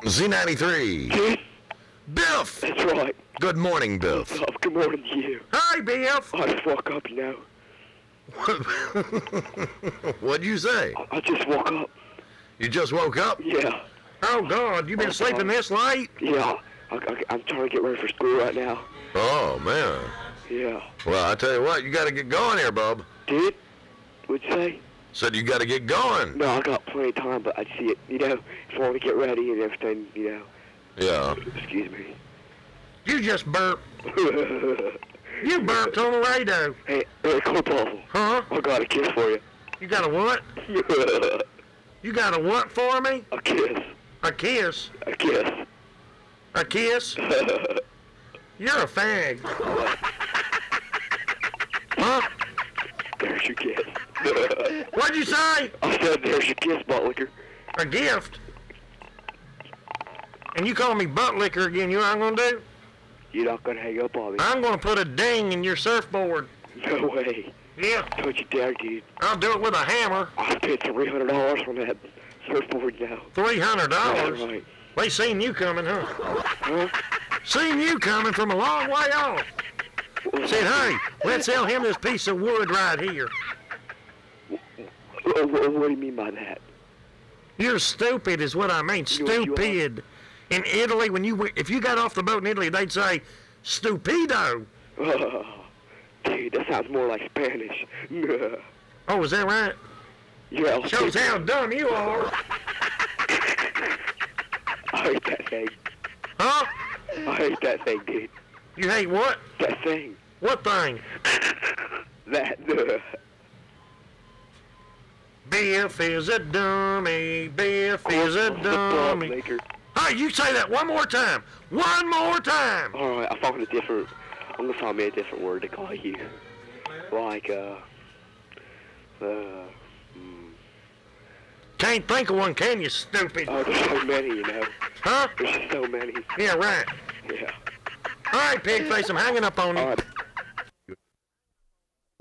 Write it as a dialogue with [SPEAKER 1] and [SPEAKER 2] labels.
[SPEAKER 1] Z93.
[SPEAKER 2] Dude,
[SPEAKER 1] Biff!
[SPEAKER 2] that's right.
[SPEAKER 1] Good morning, Biff.
[SPEAKER 2] What's up? Good morning to you.
[SPEAKER 1] Hi, Biff!
[SPEAKER 2] I just woke up, you know.
[SPEAKER 1] What'd you say?
[SPEAKER 2] I just woke up.
[SPEAKER 1] You just woke up?
[SPEAKER 2] Yeah.
[SPEAKER 1] Oh, God, you been sleeping this late?
[SPEAKER 2] Yeah. I'm trying to get ready for school right now.
[SPEAKER 1] Oh, man.
[SPEAKER 2] Yeah.
[SPEAKER 1] Well, I tell you what, you gotta get going here, bub.
[SPEAKER 2] Dude, what'd you say?
[SPEAKER 1] Said you gotta get going.
[SPEAKER 2] No, I got plenty of time, but I see it, you know, if I want to get ready and everything, you know.
[SPEAKER 1] Yeah.
[SPEAKER 2] Excuse me.
[SPEAKER 1] You just burped. You burped on the radio.
[SPEAKER 2] Hey, cool ball.
[SPEAKER 1] Huh?
[SPEAKER 2] I got a kiss for you.
[SPEAKER 1] You got a what? You got a what for me?
[SPEAKER 2] A kiss.
[SPEAKER 1] A kiss?
[SPEAKER 2] A kiss.
[SPEAKER 1] A kiss? You're a fag. Huh?
[SPEAKER 2] There's your kiss.
[SPEAKER 1] What'd you say?
[SPEAKER 2] I said there's your kiss, butt licker.
[SPEAKER 1] A gift? And you call me butt licker again, you know what I'm gonna do?
[SPEAKER 2] You're not gonna hang up on me.
[SPEAKER 1] I'm gonna put a ding in your surfboard.
[SPEAKER 2] No way.
[SPEAKER 1] Yeah,
[SPEAKER 2] Don't you dare, dude.
[SPEAKER 1] I'll do it with a hammer.
[SPEAKER 2] I spent $300 on that surfboard now.
[SPEAKER 1] $300?
[SPEAKER 2] That's right.
[SPEAKER 1] They seen you coming, huh?
[SPEAKER 2] Huh?
[SPEAKER 1] Seen you coming from a long way off. Said, hey, let's sell him this piece of wood right here.
[SPEAKER 2] What do you mean by that?
[SPEAKER 1] You're stupid is what I mean.
[SPEAKER 2] You are.
[SPEAKER 1] Stupid. In Italy, if you got off the boat in Italy, they'd say, stupido.
[SPEAKER 2] Dude, that sounds more like Spanish.
[SPEAKER 1] Oh, is that right?
[SPEAKER 2] Yeah.
[SPEAKER 1] Shows how dumb you are.
[SPEAKER 2] I hate that thing.
[SPEAKER 1] Huh?
[SPEAKER 2] I hate that thing, dude.
[SPEAKER 1] You hate what?
[SPEAKER 2] That thing.
[SPEAKER 1] What thing?
[SPEAKER 2] That.
[SPEAKER 1] Biff is a dummy. Biff is a dummy.
[SPEAKER 2] Maker.
[SPEAKER 1] Hey, you say that one more time. One more time.
[SPEAKER 2] All right, I'm gonna find me a different word to call you. Like,
[SPEAKER 1] Can't think of one, can you, stupid?
[SPEAKER 2] oh, there's so many, you know.
[SPEAKER 1] Huh?
[SPEAKER 2] There's just so many.
[SPEAKER 1] Yeah, right.
[SPEAKER 2] Yeah.
[SPEAKER 1] All right, pig face, I'm hanging up on you.
[SPEAKER 2] All right.